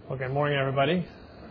Well, good morning, everybody.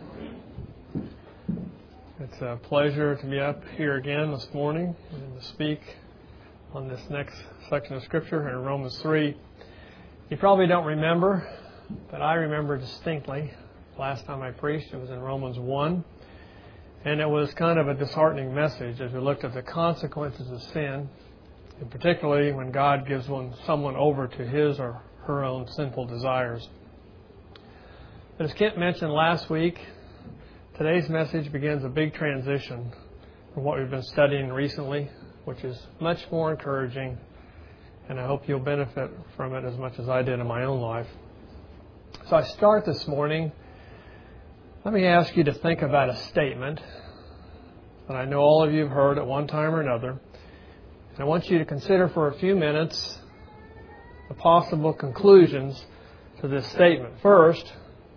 It's a pleasure to be up here again this morning and to speak on this next section of Scripture in Romans 3. You probably don't remember, but I remember distinctly. Last time I preached, it was in Romans 1. And it was kind of a disheartening message as we looked at the consequences of sin, and particularly when God gives someone over to his or her own sinful desires. But as Kent mentioned last week, today's message begins a big transition from what we've been studying recently, which is much more encouraging, and I hope you'll benefit from it as much as I did in my own life. So I start this morning. Let me ask you to think about a statement that I know all of you have heard at one time or another. And I want you to consider for a few minutes the possible conclusions to this statement. First,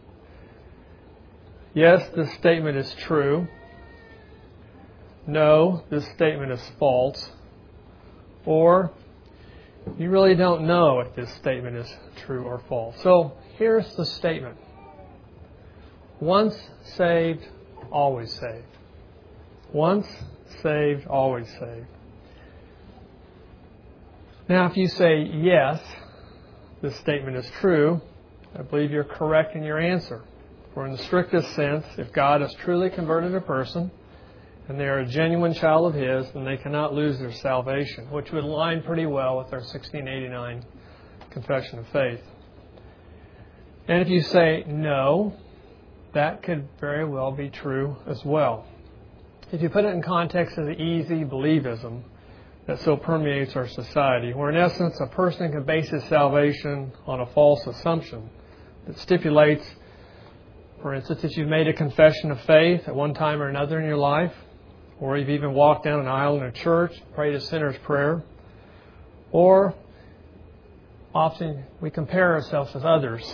yes, this statement is true. No, this statement is false. Or, you really don't know if this statement is true or false. So, here's the statement. Once saved, always saved. Once saved, always saved. Now, if you say yes, this statement is true, I believe you're correct in your answer. For in the strictest sense, if God has truly converted a person and they are a genuine child of His, then they cannot lose their salvation, which would align pretty well with our 1689 Confession of Faith. And if you say no, that could very well be true as well. If you put it in context of the easy believism that so permeates our society, where in essence a person can base his salvation on a false assumption that stipulates, for instance, that you've made a confession of faith at one time or another in your life, or you've even walked down an aisle in a church, prayed a sinner's prayer, or often we compare ourselves with others,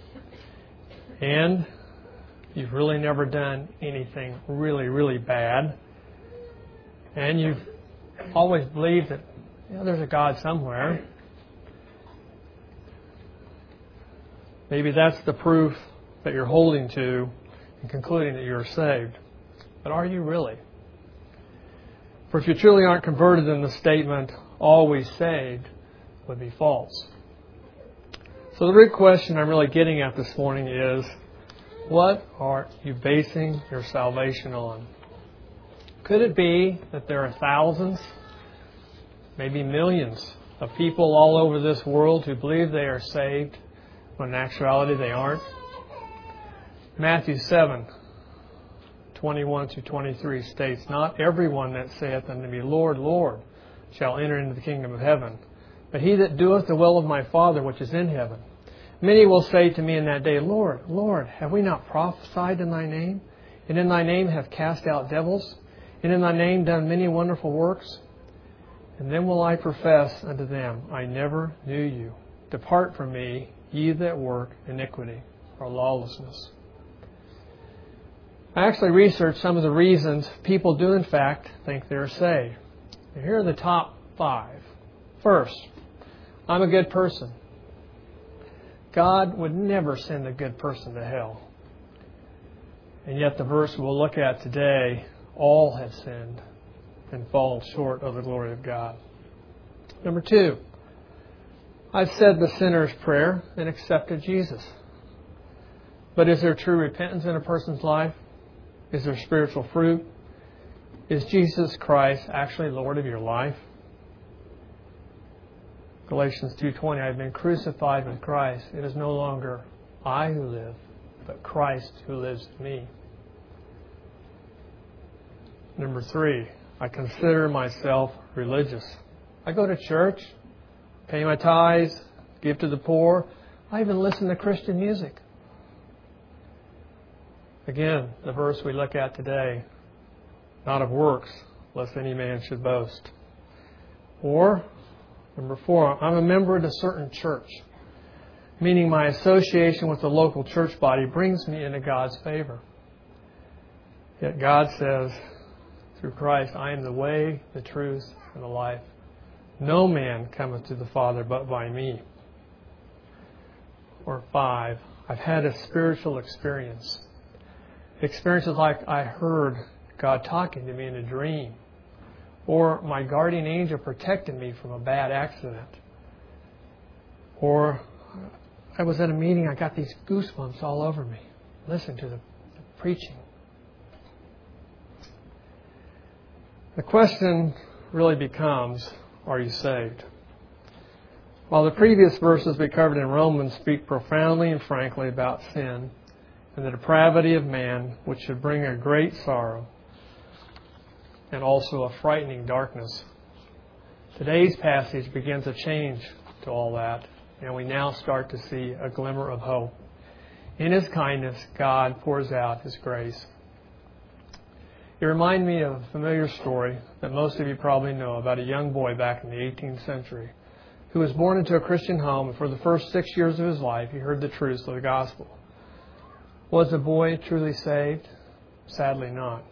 and you've really never done anything really, really bad, and you've always believed that there's a God somewhere. Maybe that's the proof that you're holding to and concluding that you're saved. But are you really? For if you truly aren't converted, then the statement, always saved, would be false. So the real question I'm really getting at this morning is, what are you basing your salvation on? Could it be that there are thousands, maybe millions of people all over this world who believe they are saved, when in actuality they aren't? Matthew 7:21-23 states, "Not everyone that saith unto me, Lord, Lord, shall enter into the kingdom of heaven, but he that doeth the will of my Father which is in heaven. Many will say to me in that day, Lord, Lord, have we not prophesied in thy name? And in thy name have cast out devils? And in thy name done many wonderful works? And then will I profess unto them, I never knew you. Depart from me, ye that work iniquity," or lawlessness. I actually researched some of the reasons people do in fact think they're saved. And here are the top 5. First, I'm a good person. God would never send a good person to hell. And yet the verse we'll look at today, all have sinned and fall short of the glory of God. Number 2, I've said the sinner's prayer and accepted Jesus. But is there true repentance in a person's life? Is there spiritual fruit? Is Jesus Christ actually Lord of your life? Galatians 2:20, I've been crucified with Christ. It is no longer I who live, but Christ who lives in me. Number 3, I consider myself religious. I go to church, pay my tithes, give to the poor. I even listen to Christian music. Again, the verse we look at today, not of works, lest any man should boast. Or, number 4, I'm a member of a certain church, meaning my association with the local church body brings me into God's favor. Yet God says, through Christ, I am the way, the truth, and the life. No man cometh to the Father but by me. Or 5, I've had a spiritual experience. Experiences like I heard God talking to me in a dream, or my guardian angel protected me from a bad accident, or I was at a meeting, I got these goosebumps all over me. Listen to the preaching. The question really becomes, are you saved? While the previous verses we covered in Romans speak profoundly and frankly about sin and the depravity of man, which should bring a great sorrow and also a frightening darkness, today's passage begins a change to all that, and we now start to see a glimmer of hope. In His kindness, God pours out His grace. It reminded me of a familiar story that most of you probably know about a young boy back in the 18th century who was born into a Christian home, and for the first 6 years of his life he heard the truths of the gospel. Was the boy truly saved? Sadly not.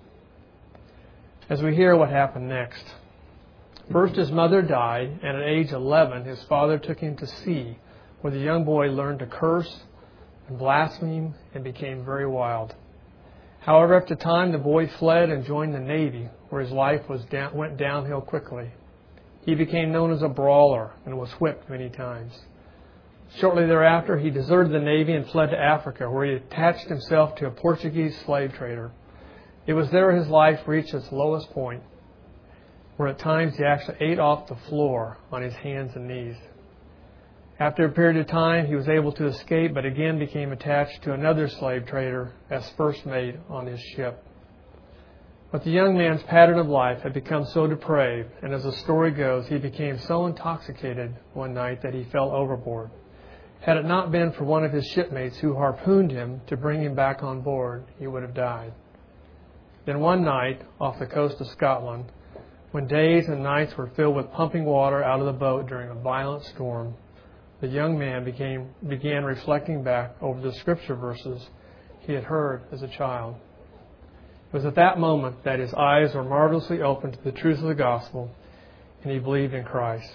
As we hear what happened next. First his mother died, and at age 11 his father took him to sea, where the young boy learned to curse and blaspheme and became very wild. However, after time, the boy fled and joined the Navy, where his life went downhill quickly. He became known as a brawler and was whipped many times. Shortly thereafter, he deserted the Navy and fled to Africa, where he attached himself to a Portuguese slave trader. It was there his life reached its lowest point, where at times he actually ate off the floor on his hands and knees. After a period of time, he was able to escape, but again became attached to another slave trader as first mate on his ship. But the young man's pattern of life had become so depraved, and as the story goes, he became so intoxicated one night that he fell overboard. Had it not been for one of his shipmates who harpooned him to bring him back on board, he would have died. Then one night, off the coast of Scotland, when days and nights were filled with pumping water out of the boat during a violent storm, the young man began reflecting back over the scripture verses he had heard as a child. It was at that moment that his eyes were marvelously opened to the truth of the gospel, and he believed in Christ.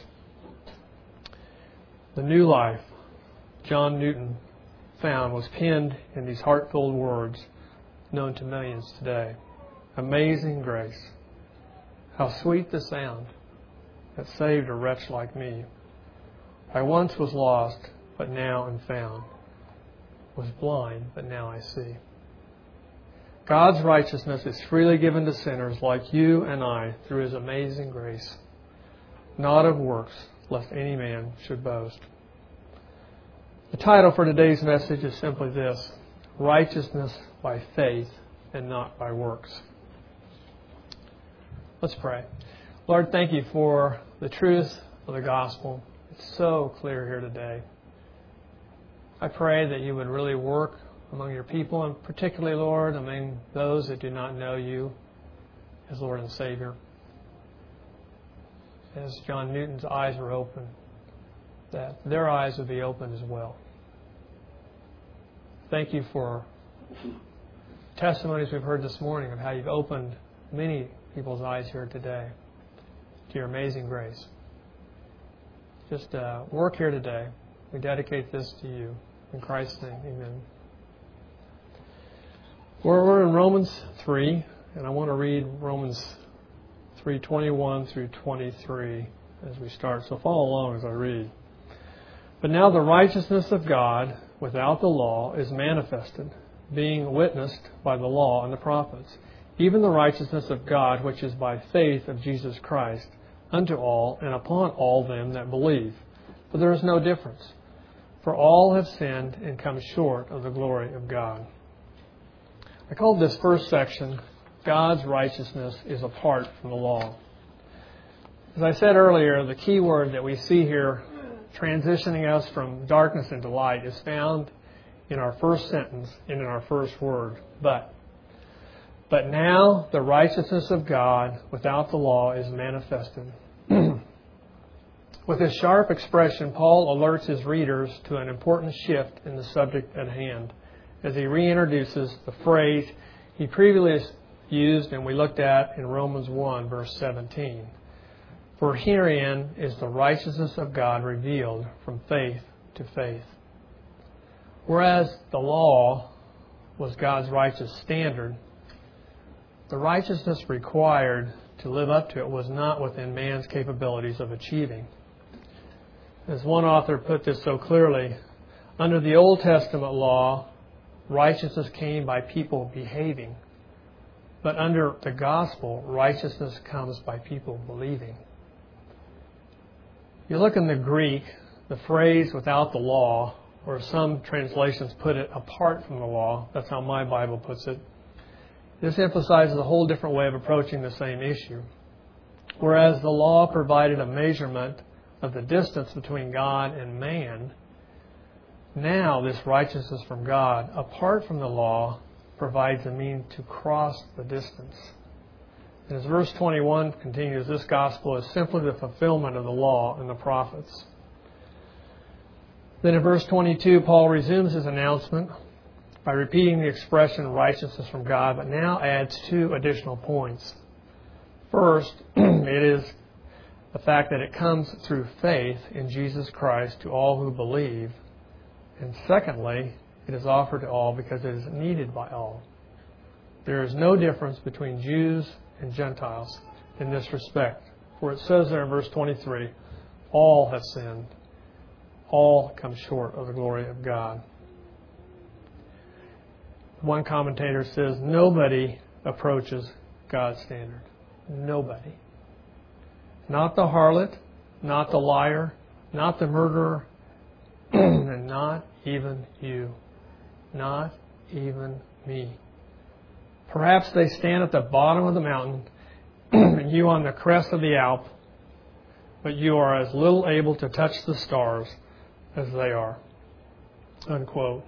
The new life John Newton found was penned in these heart-filled words known to millions today. Amazing grace. How sweet the sound that saved a wretch like me. I once was lost, but now am found. Was blind, but now I see. God's righteousness is freely given to sinners like you and I through His amazing grace, not of works, lest any man should boast. The title for today's message is simply this: Righteousness by faith and not by works. Let's pray. Lord, thank you for the truth of the gospel. It's so clear here today. I pray that you would really work among your people, and particularly, Lord, among those that do not know you as Lord and Savior. As John Newton's eyes were open, that their eyes would be open as well. Thank you for testimonies we've heard this morning of how you've opened many people's eyes here today to your amazing grace. Just work here today. We dedicate this to you. In Christ's name, amen. We're in Romans 3, and I want to read Romans 3:21 through 23 as we start. So follow along as I read. But now the righteousness of God without the law is manifested, being witnessed by the law and the prophets, even the righteousness of God which is by faith of Jesus Christ, unto all and upon all them that believe. For there is no difference. For all have sinned and come short of the glory of God. I called this first section, God's righteousness is apart from the law. As I said earlier, the key word that we see here transitioning us from darkness into light is found in our first sentence and in our first word, but. But now the righteousness of God without the law is manifested. With this sharp expression, Paul alerts his readers to an important shift in the subject at hand as he reintroduces the phrase he previously used and we looked at in Romans 1, verse 17. For herein is the righteousness of God revealed from faith to faith. Whereas the law was God's righteous standard, the righteousness required to live up to it was not within man's capabilities of achieving. As one author put this so clearly, under the Old Testament law, righteousness came by people behaving. But under the gospel, righteousness comes by people believing. You look in the Greek, the phrase without the law, or some translations put it apart from the law. That's how my Bible puts it. This emphasizes a whole different way of approaching the same issue. Whereas the law provided a measurement of the distance between God and man, now this righteousness from God, apart from the law, provides a means to cross the distance. And as verse 21 continues, this gospel is simply the fulfillment of the law and the prophets. Then in verse 22, Paul resumes his announcement by repeating the expression righteousness from God, but now adds two additional points. First, it is the fact that it comes through faith in Jesus Christ to all who believe. And secondly, it is offered to all because it is needed by all. There is no difference between Jews and Gentiles in this respect. For it says there in verse 23, all have sinned. All come short of the glory of God. One commentator says nobody approaches God's standard. Nobody. Not the harlot, not the liar, not the murderer, and not even you. Not even me. Perhaps they stand at the bottom of the mountain and you on the crest of the Alp, but you are as little able to touch the stars as they are. Unquote.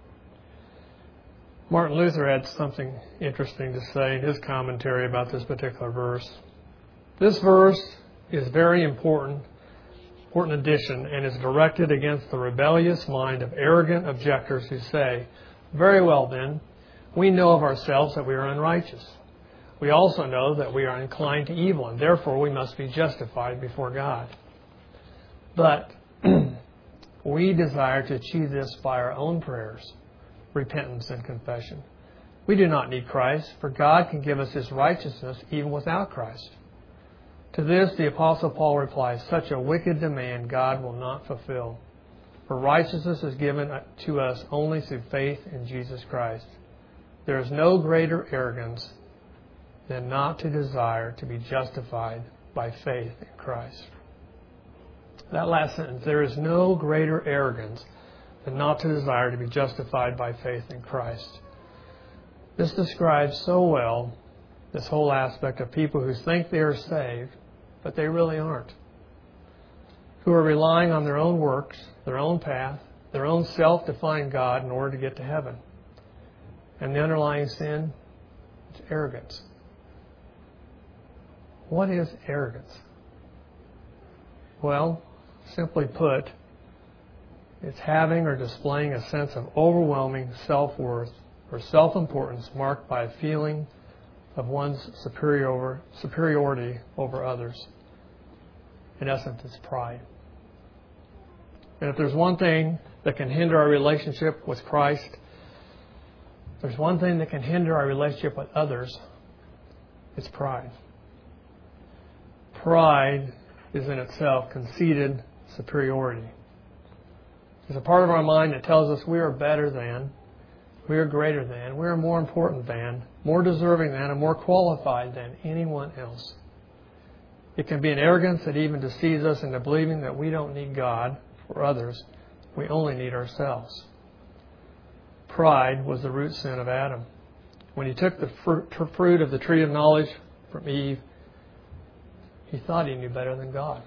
Martin Luther had something interesting to say in his commentary about this particular verse. This verse is very important addition, and is directed against the rebellious mind of arrogant objectors who say, very well then, we know of ourselves that we are unrighteous. We also know that we are inclined to evil, and therefore we must be justified before God. But we desire to achieve this by our own prayers, repentance, and confession. We do not need Christ, for God can give us His righteousness even without Christ. To this, the Apostle Paul replies, such a wicked demand God will not fulfill. For righteousness is given to us only through faith in Jesus Christ. There is no greater arrogance than not to desire to be justified by faith in Christ. That last sentence, there is no greater arrogance than not to desire to be justified by faith in Christ. This describes so well this whole aspect of people who think they are saved, but they really aren't. Who are relying on their own works, their own path, their own self-defined God in order to get to heaven. And the underlying sin is arrogance. What is arrogance? Well, simply put, it's having or displaying a sense of overwhelming self-worth or self-importance marked by a feeling of one's superiority over others. In essence, it's pride. And if there's one thing that can hinder our relationship with Christ, there's one thing that can hinder our relationship with others, it's pride. Pride is in itself conceited superiority. There's a part of our mind that tells us we are better than, we are greater than, we are more important than, more deserving than, and more qualified than anyone else. It can be an arrogance that even deceives us into believing that we don't need God or others. We only need ourselves. Pride was the root sin of Adam. When he took the fruit of the tree of knowledge from Eve, he thought he knew better than God.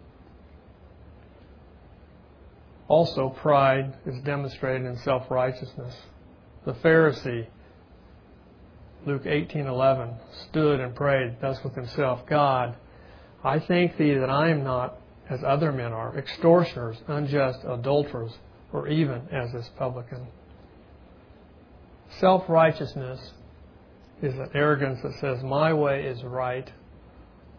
Also, pride is demonstrated in self-righteousness. The Pharisee, Luke 18:11, stood and prayed thus with himself, God, I thank Thee that I am not as other men are, extortioners, unjust, adulterers, or even as this publican. Self-righteousness is an arrogance that says, my way is right,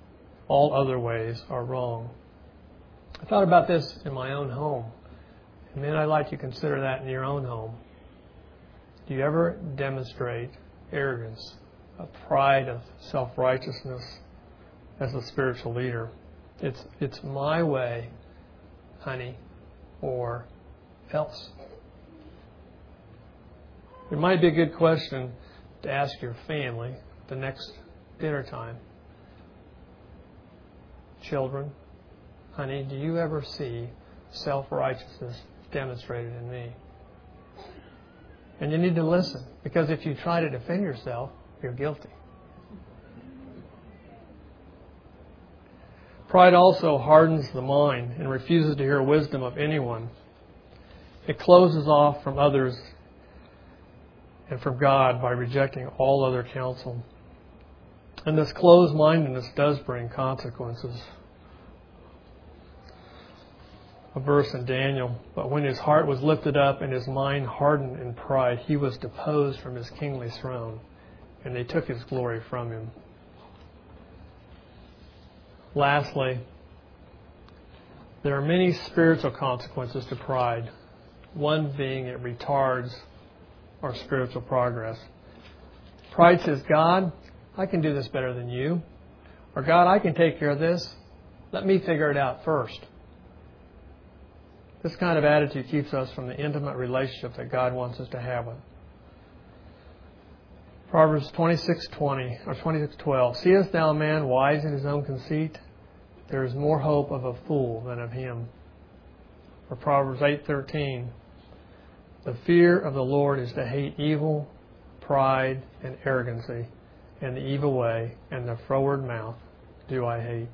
all other ways are wrong. I thought about this in my own home. And then I'd like you to consider that in your own home. Do you ever demonstrate arrogance, a pride of self-righteousness as a spiritual leader? It's my way, honey, or else. It might be a good question to ask your family the next dinner time. Children, honey, do you ever see self-righteousness demonstrated in me? And you need to listen, because if you try to defend yourself, you're guilty. Pride also hardens the mind and refuses to hear wisdom of anyone. It closes off from others and from God by rejecting all other counsel. And this closed-mindedness does bring consequences. A verse in Daniel, but when his heart was lifted up and his mind hardened in pride, he was deposed from his kingly throne, and they took his glory from him. Lastly, there are many spiritual consequences to pride, one being it retards our spiritual progress. Pride says, God, I can do this better than you. Or God, I can take care of this. Let me figure it out first. This kind of attitude keeps us from the intimate relationship that God wants us to have with. Proverbs 26:20 or 26:12. Seest thou a man wise in his own conceit? There is more hope of a fool than of him. Or Proverbs 8:13. The fear of the Lord is to hate evil, pride, and arrogancy, and the evil way, and the froward mouth do I hate.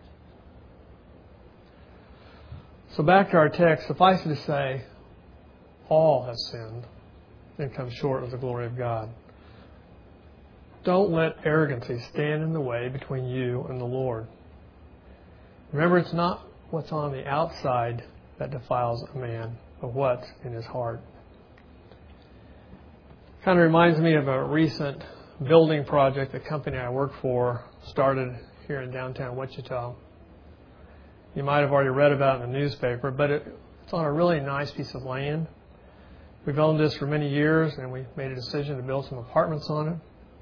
So back to our text, suffice it to say, all have sinned and come short of the glory of God. Don't let arrogancy stand in the way between you and the Lord. Remember, it's not what's on the outside that defiles a man, but what's in his heart. Kind of reminds me of a recent building project the company I work for started here in downtown Wichita. You might have already read about it in the newspaper, but it's on a really nice piece of land. We've owned this for many years, and we made a decision to build some apartments on it.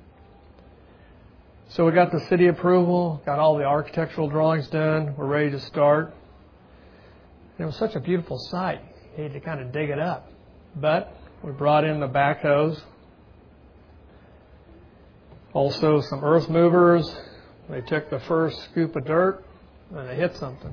So we got the city approval, got all the architectural drawings done, we're ready to start. And it was such a beautiful site, you had to kind of dig it up. But we brought in the backhoes, also some earth movers. They took the first scoop of dirt and they hit something.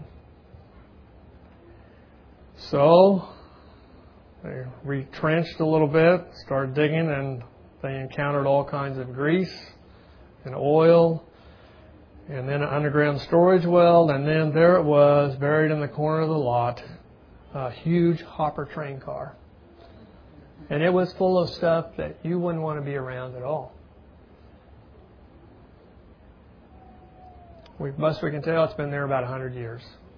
So they retrenched a little bit, started digging, and they encountered all kinds of grease and oil, and then an underground storage well, and then there it was, buried in the corner of the lot, a huge hopper train car. And it was full of stuff that you wouldn't want to be around at all. Best we can tell, it's been there about 100 years.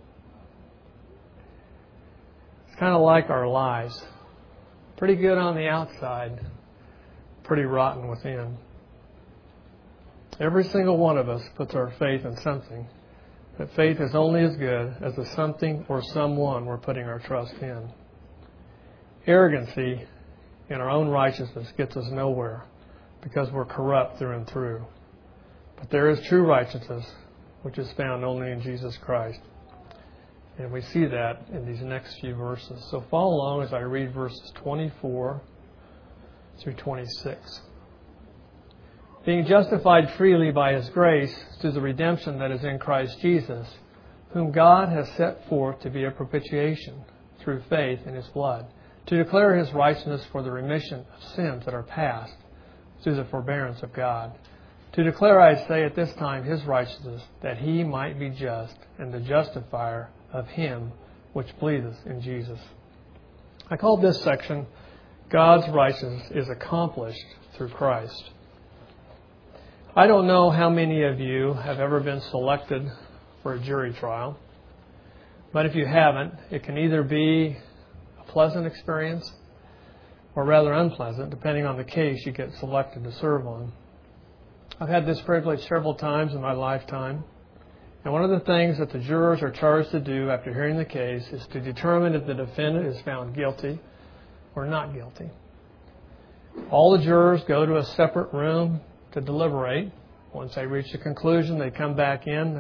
It's kind of like our lives. Pretty good on the outside, pretty rotten within. Every single one of us puts our faith in something, but faith is only as good as the something or someone we're putting our trust in. Arrogancy in our own righteousness gets us nowhere because we're corrupt through and through. But there is true righteousness, which is found only in Jesus Christ. And we see that in these next few verses. So follow along as I read verses 24 through 26. Being justified freely by His grace through the redemption that is in Christ Jesus, whom God has set forth to be a propitiation through faith in His blood, to declare His righteousness for the remission of sins that are past through the forbearance of God. To declare, I say, at this time His righteousness, that He might be just and the justifier of him which believeth in Jesus. I call this section, God's righteousness is accomplished through Christ. I don't know how many of you have ever been selected for a jury trial, but if you haven't, it can either be a pleasant experience or rather unpleasant, depending on the case you get selected to serve on. I've had this privilege several times in my lifetime, And one of the things that the jurors are charged to do after hearing the case is to determine if the defendant is found guilty or not guilty. All the jurors go to a separate room to deliberate. Once they reach a conclusion, they come back in.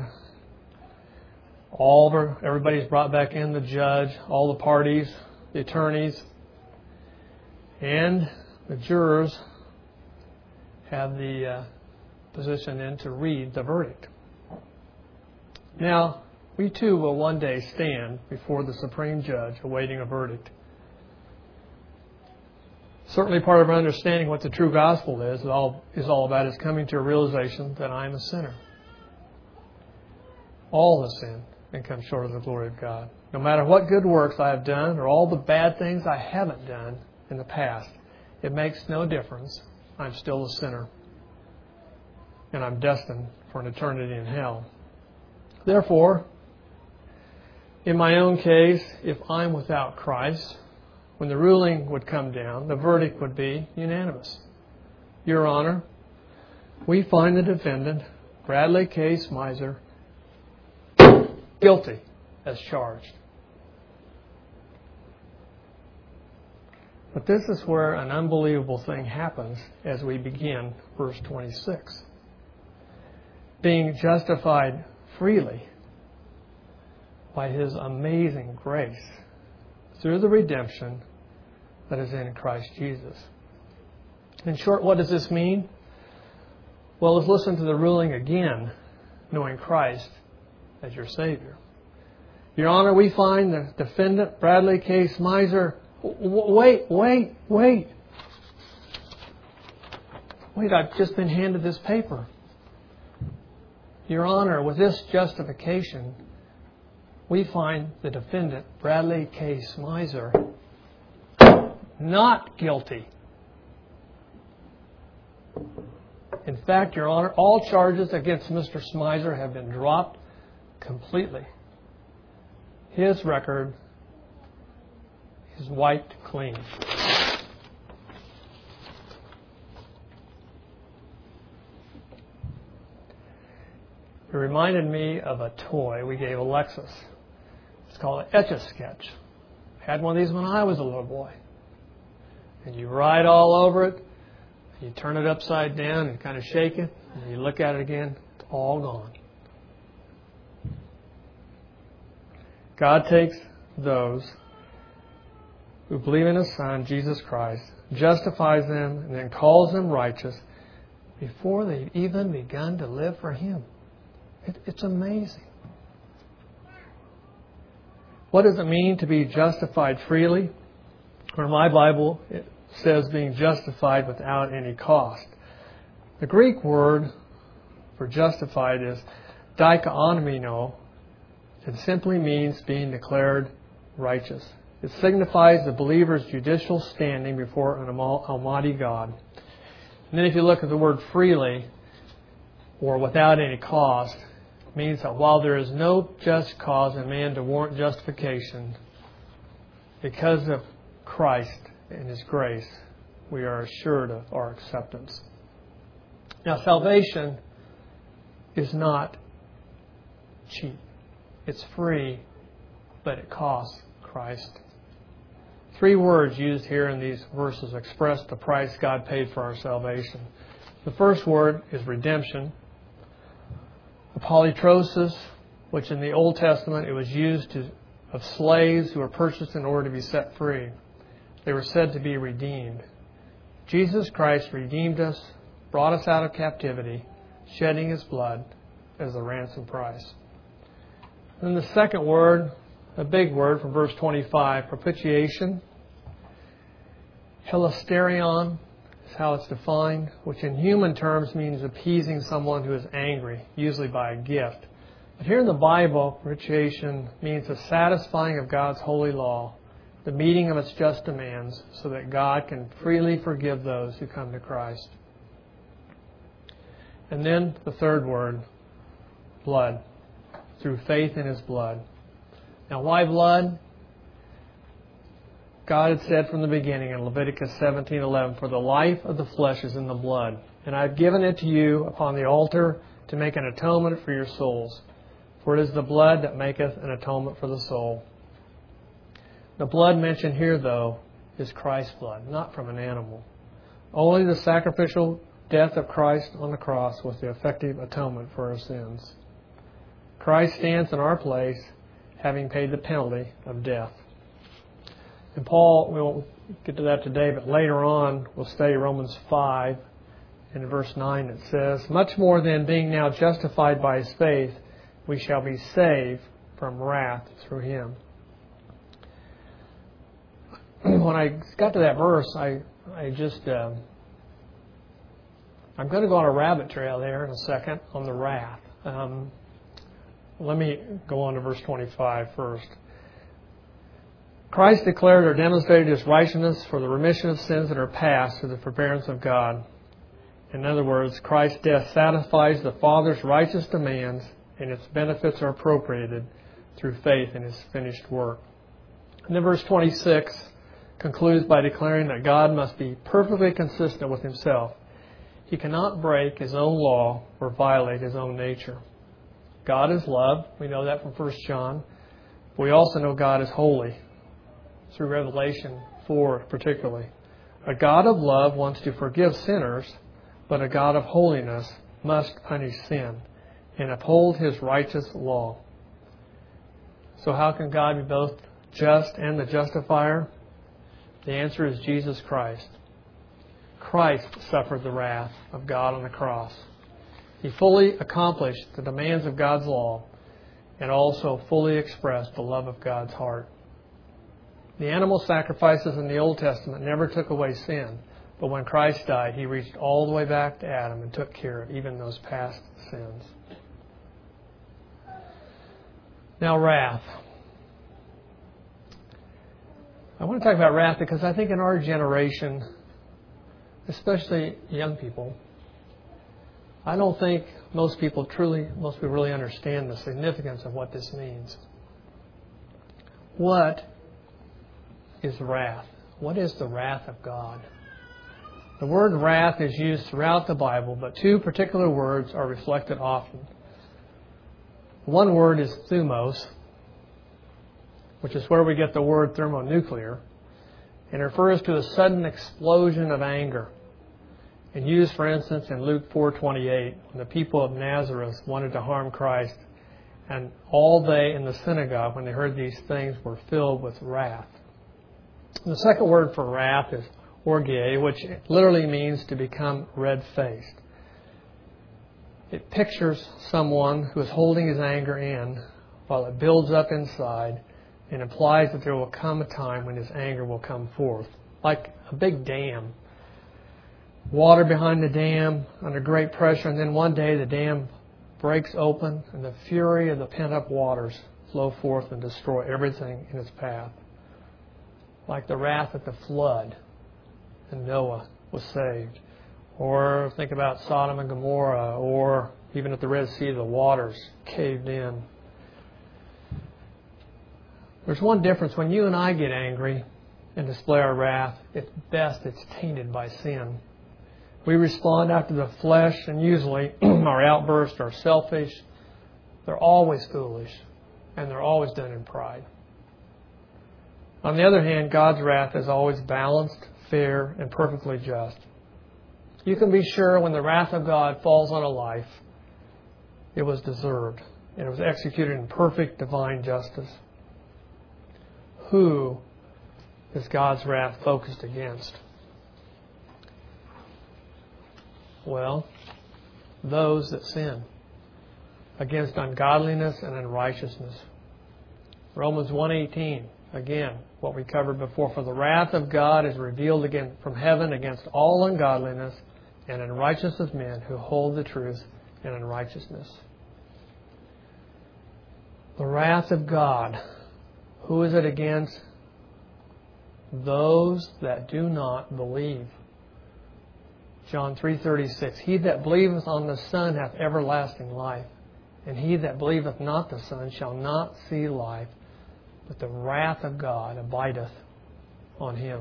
Everybody's brought back in, the judge, all the parties, the attorneys, and the jurors have the position in to read the verdict. Now, we too will one day stand before the Supreme Judge awaiting a verdict. Certainly part of our understanding what the true gospel is all about is coming to a realization that I am a sinner. All have sinned and come short of the glory of God. No matter what good works I have done or all the bad things I haven't done in the past, it makes no difference. I'm still a sinner. And I'm destined for an eternity in hell. Therefore, in my own case, if I'm without Christ, when the ruling would come down, the verdict would be unanimous. Your Honor, we find the defendant, Bradley K. Smizer, guilty as charged. But this is where an unbelievable thing happens as we begin verse 26. Being justified freely by His amazing grace through the redemption that is in Christ Jesus. In short, what does this mean? Well, let's listen to the ruling again, knowing Christ as your Savior. Your Honor, we find the defendant, Bradley K. Smizer. Wait, I've just been handed this paper. Your Honor, with this justification, we find the defendant, Bradley K. Smizer, not guilty. In fact, Your Honor, all charges against Mr. Smizer have been dropped completely. His record is wiped clean. It reminded me of a toy we gave Alexis. It's called an Etch-a-Sketch. I had one of these when I was a little boy. And you write all over it, you turn it upside down and kind of shake it, and you look at it again, it's all gone. God takes those who believe in His Son, Jesus Christ, justifies them, and then calls them righteous before they've even begun to live for Him. It's amazing. What does it mean to be justified freely? In my Bible, it says being justified without any cost. The Greek word for justified is dikaonomino. It simply means being declared righteous. It signifies the believer's judicial standing before an almighty God. And then if you look at the word freely, or without any cost, it means that while there is no just cause in man to warrant justification, because of Christ and His grace, we are assured of our acceptance. Now, salvation is not cheap. It's free, but it costs Christ. 3 words used here in these verses express the price God paid for our salvation. The first word is redemption. Apolytrosis, which in the Old Testament it was used of slaves who were purchased in order to be set free. They were said to be redeemed. Jesus Christ redeemed us, brought us out of captivity, shedding His blood as the ransom price. Then the second word, a big word from verse 25, propitiation. Hilasterion is how it's defined, which in human terms means appeasing someone who is angry, usually by a gift. But here in the Bible, propitiation means the satisfying of God's holy law, the meeting of its just demands, so that God can freely forgive those who come to Christ. And then the third word, blood, through faith in His blood. Now, why blood? God had said from the beginning in Leviticus 17:11, "For the life of the flesh is in the blood, and I have given it to you upon the altar to make an atonement for your souls. For it is the blood that maketh an atonement for the soul. The blood mentioned here, though, is Christ's blood, not from an animal. Only the sacrificial death of Christ on the cross was the effective atonement for our sins. Christ stands in our place, having paid the penalty of death. And Paul, we won't get to that today, but later on we'll study Romans 5. And in verse 9 it says, Much more than being now justified by his faith, we shall be saved from wrath through him. When I got to that verse, I'm going to go on a rabbit trail there in a second on the wrath. Let me go on to verse 25 first. Christ declared or demonstrated his righteousness for the remission of sins that are past through the forbearance of God. In other words, Christ's death satisfies the Father's righteous demands, and its benefits are appropriated through faith in his finished work. And then verse 26 concludes by declaring that God must be perfectly consistent with himself. He cannot break his own law or violate his own nature. God is love. We know that from 1 John. But we also know God is holy, through Revelation 4 particularly. A God of love wants to forgive sinners, but a God of holiness must punish sin and uphold his righteous law. So how can God be both just and the justifier? The answer is Jesus Christ. Christ suffered the wrath of God on the cross. He fully accomplished the demands of God's law and also fully expressed the love of God's heart. The animal sacrifices in the Old Testament never took away sin, but when Christ died, he reached all the way back to Adam and took care of even those past sins. Now, wrath. I want to talk about wrath because I think in our generation, especially young people, I don't think most people really understand the significance of what this means. What is wrath? What is the wrath of God? The word wrath is used throughout the Bible, but two particular words are reflected often. One word is thumos, which is where we get the word thermonuclear, and refers to a sudden explosion of anger. And used, for instance, in Luke 4:28, when the people of Nazareth wanted to harm Christ, and all they in the synagogue, when they heard these things, were filled with wrath. And the second word for wrath is orgie, which literally means to become red-faced. It pictures someone who is holding his anger in while it builds up inside, and implies that there will come a time when his anger will come forth, like a big dam. Water behind the dam under great pressure, and then one day the dam breaks open and the fury of the pent-up waters flow forth and destroy everything in its path. Like the wrath at the flood, and Noah was saved. Or think about Sodom and Gomorrah, or even at the Red Sea, the waters caved in. There's one difference. When you and I get angry and display our wrath, it's tainted by sin. We respond after the flesh, and usually our outbursts are selfish. They're always foolish, and they're always done in pride. On the other hand, God's wrath is always balanced, fair, and perfectly just. You can be sure when the wrath of God falls on a life, it was deserved, and it was executed in perfect divine justice. Who is God's wrath focused against? Well, those that sin, against ungodliness and unrighteousness. Romans 1:18, again, what we covered before. For the wrath of God is revealed again from heaven against all ungodliness and unrighteousness of men who hold the truth in unrighteousness. The wrath of God. Who is it against? Those that do not believe. John 3:36, He that believeth on the Son hath everlasting life, and he that believeth not the Son shall not see life, but the wrath of God abideth on him.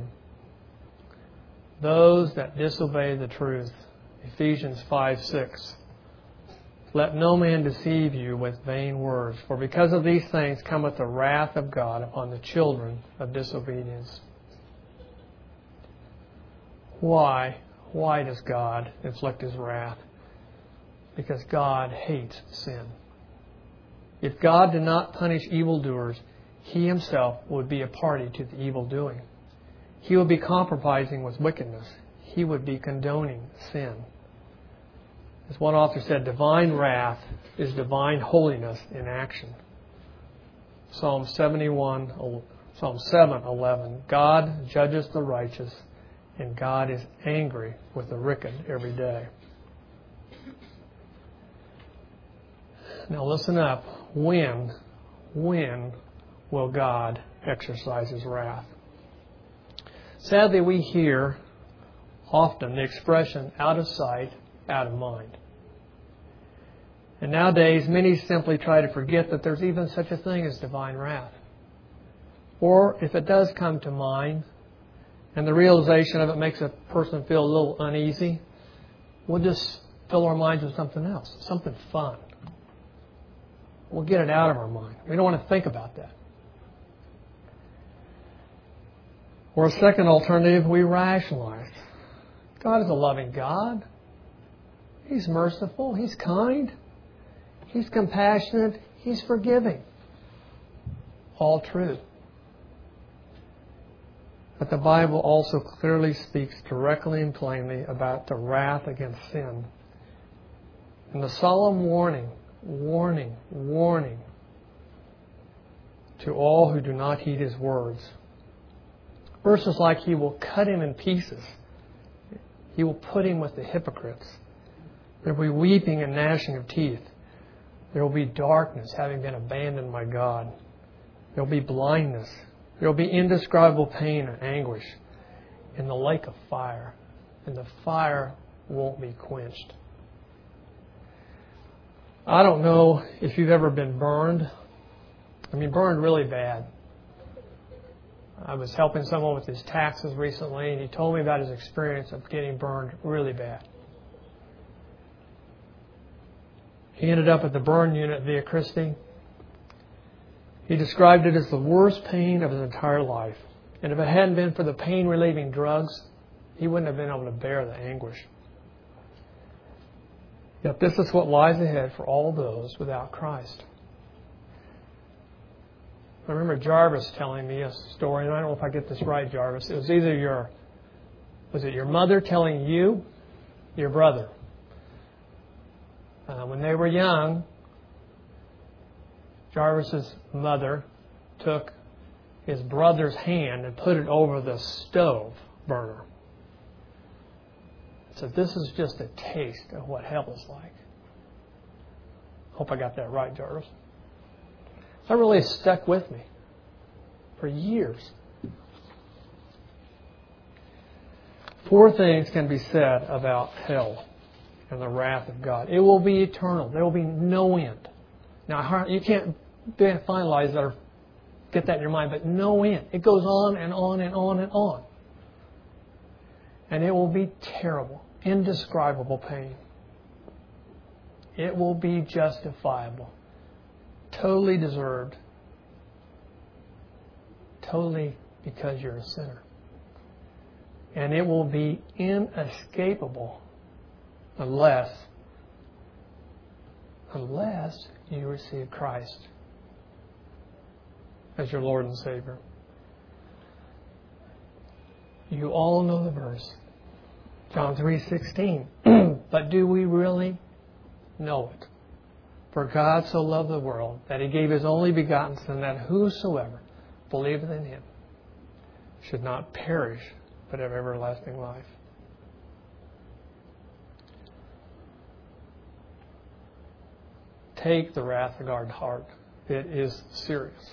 Those that disobey the truth. Ephesians 5:6. Let no man deceive you with vain words, for because of these things cometh the wrath of God upon the children of disobedience. Why? Why does God inflict His wrath? Because God hates sin. If God did not punish evildoers, He Himself would be a party to the evil doing. He would be compromising with wickedness. He would be condoning sin. As one author said, divine wrath is divine holiness in action. Psalm 7:11. God judges the righteous, and God is angry with the wicked every day. Now listen up. When will God exercise His wrath? Sadly, we hear often the expression, out of sight, out of mind. And nowadays, many simply try to forget that there's even such a thing as divine wrath. Or if it does come to mind, and the realization of it makes a person feel a little uneasy, we'll just fill our minds with something else, something fun. We'll get it out of our mind. We don't want to think about that. Or a second alternative, we rationalize. God is a loving God. He's merciful. He's kind. He's compassionate. He's forgiving. All true. But the Bible also clearly speaks directly and plainly about the wrath against sin. And the solemn warning to all who do not heed His words. Verses like He will cut him in pieces. He will put him with the hypocrites. There will be weeping and gnashing of teeth. There will be darkness, having been abandoned by God. There will be blindness. There will be indescribable pain and anguish in the lake of fire. And the fire won't be quenched. I don't know if you've ever been burned. Burned really bad. I was helping someone with his taxes recently, and he told me about his experience of getting burned really bad. He ended up at the burn unit via Christi. He described it as the worst pain of his entire life. And if it hadn't been for the pain-relieving drugs, he wouldn't have been able to bear the anguish. Yet this is what lies ahead for all those without Christ. I remember Jarvis telling me a story, and I don't know if I get this right, Jarvis. It was either your mother telling you, your brother. When they were young, Jarvis's mother took his brother's hand and put it over the stove burner. So this is just a taste of what hell is like. Hope I got that right, Jarvis. That really stuck with me for years. 4 things can be said about hell and the wrath of God. It will be eternal. There will be no end. Now, you can't finalize that or get that in your mind, but no end. It goes on and on and on and on. And it will be terrible, indescribable pain. It will be justifiable. Totally deserved. Totally because you're a sinner. And it will be inescapable unless you receive Christ as your Lord and Savior. You all know the verse. John 3:16. But do we really know it? For God so loved the world that He gave His only begotten Son, that whosoever believeth in Him should not perish, but have everlasting life. Take the wrath of God to heart. It is serious.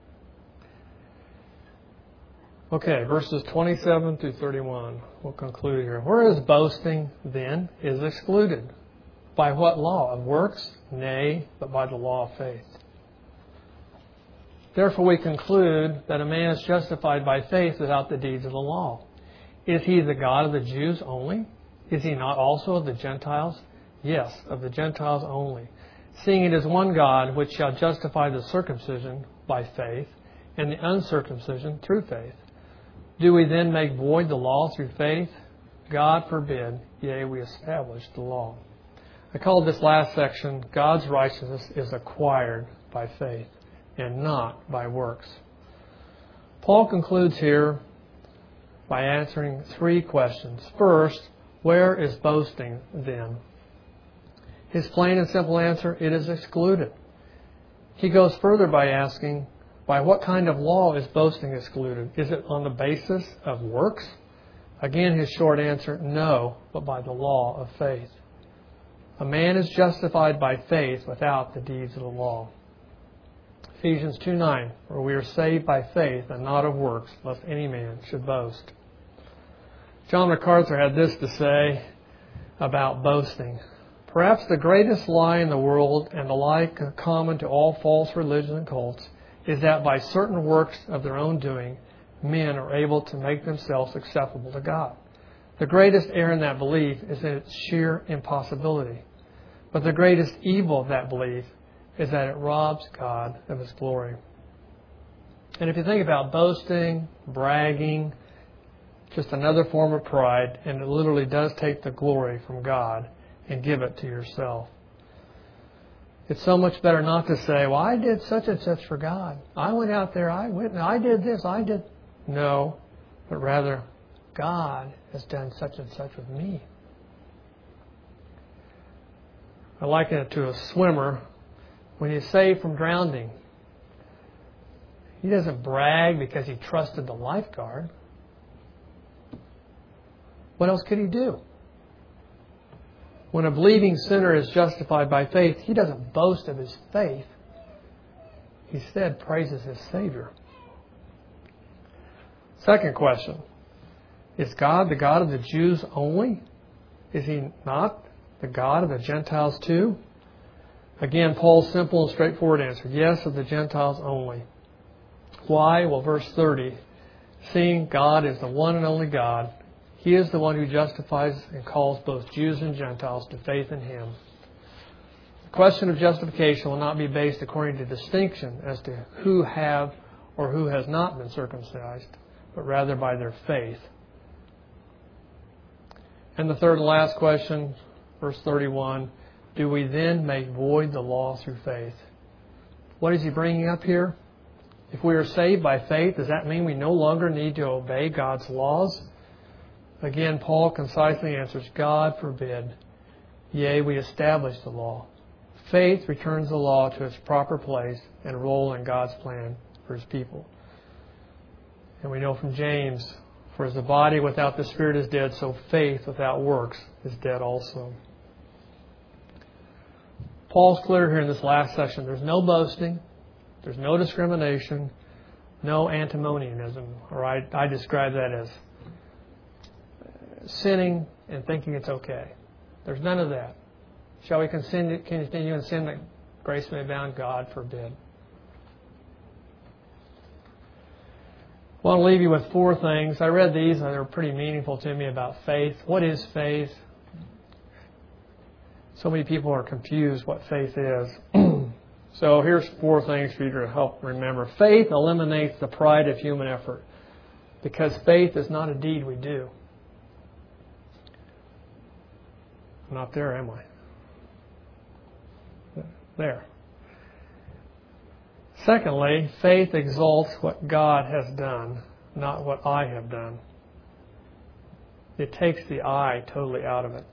Okay, verses 27 through 31. We'll conclude here. Whereas boasting, then, is excluded. By what law? Of works? Nay, but by the law of faith. Therefore we conclude that a man is justified by faith without the deeds of the law. Is He the God of the Jews only? Is He not also of the Gentiles? Yes, of the Gentiles only. Seeing it is one God which shall justify the circumcision by faith and the uncircumcision through faith. Do we then make void the law through faith? God forbid, yea, we establish the law. I called this last section, God's righteousness is acquired by faith and not by works. Paul concludes here by answering three questions. First, where is boasting then? His plain and simple answer, it is excluded. He goes further by asking, by what kind of law is boasting excluded? Is it on the basis of works? Again, his short answer, no, but by the law of faith. A man is justified by faith without the deeds of the law. Ephesians 2:9, for we are saved by faith and not of works, lest any man should boast. John MacArthur had this to say about boasting. Perhaps the greatest lie in the world, and the lie common to all false religions and cults, is that by certain works of their own doing, men are able to make themselves acceptable to God. The greatest error in that belief is its sheer impossibility. But the greatest evil of that belief is that it robs God of His glory. And if you think about boasting, bragging, just another form of pride, and it literally does take the glory from God and give it to yourself. It's so much better not to say, well, I did such and such for God. I went out there, I did this, I did. No, but rather, God has done such and such with me. I liken it to a swimmer. When he's saved from drowning, he doesn't brag because he trusted the lifeguard. What else could he do? When a believing sinner is justified by faith, he doesn't boast of his faith. He instead praises his Savior. Second question. Is God the God of the Jews only? Is He not the God of the Gentiles too? Again, Paul's simple and straightforward answer. Yes, of the Gentiles only. Why? Well, verse 30. Seeing God is the one and only God, He is the one who justifies and calls both Jews and Gentiles to faith in Him. The question of justification will not be based according to distinction as to who have or who has not been circumcised, but rather by their faith. And the third and last question, verse 31, do we then make void the law through faith? What is he bringing up here? If we are saved by faith, does that mean we no longer need to obey God's laws? Again, Paul concisely answers, God forbid. Yea, we establish the law. Faith returns the law to its proper place and role in God's plan for His people. And we know from James, for as the body without the Spirit is dead, so faith without works is dead also. Paul's clear here in this last section. There's no boasting. There's no discrimination. No antinomianism. Or I describe that as sinning and thinking it's okay. There's none of that. Shall we continue in sin that grace may abound? God forbid. I want to leave you with four things. I read these and they were pretty meaningful to me about faith. What is faith? So many people are confused what faith is. So here's four things for you to help remember. Faith eliminates the pride of human effort because faith is not a deed we do. I'm not there, am I? There. Secondly, faith exalts what God has done, not what I have done. It takes the I totally out of it.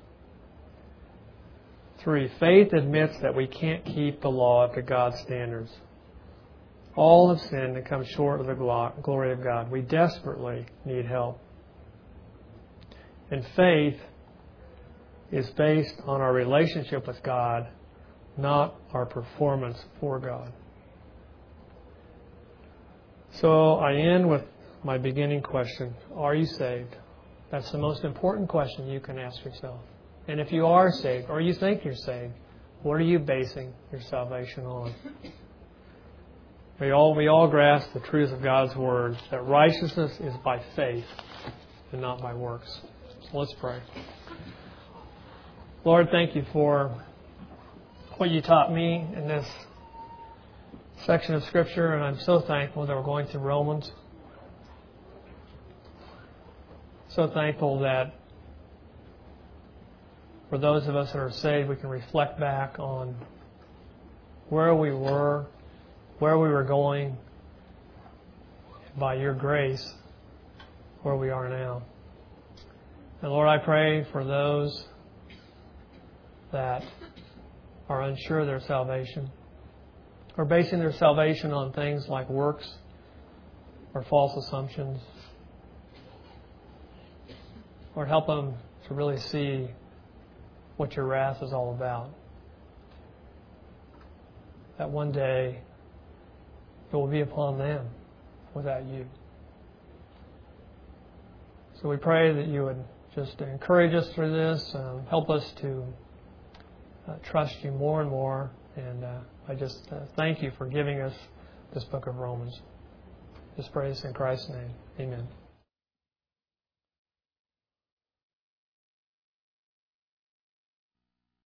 3, faith admits that we can't keep the law up to God's standards. All have sinned and come short of the glory of God. We desperately need help. And faith is based on our relationship with God, not our performance for God. So I end with my beginning question. Are you saved? That's the most important question you can ask yourself. And if you are saved, or you think you're saved, what are you basing your salvation on? We all grasp the truth of God's Word, that righteousness is by faith and not by works. So let's pray. Lord, thank you for what you taught me in this section of Scripture, and I'm so thankful that we're going through Romans. So thankful that for those of us that are saved, we can reflect back on where we were, where we were going, and by your grace, where we are now. And Lord, I pray for those that are unsure of their salvation, or basing their salvation on things like works or false assumptions. Lord, help them to really see what your wrath is all about. That one day it will be upon them without you. So we pray that you would just encourage us through this, help us to trust you more and more. And I just thank you for giving us this book of Romans. Just pray this in Christ's name. Amen.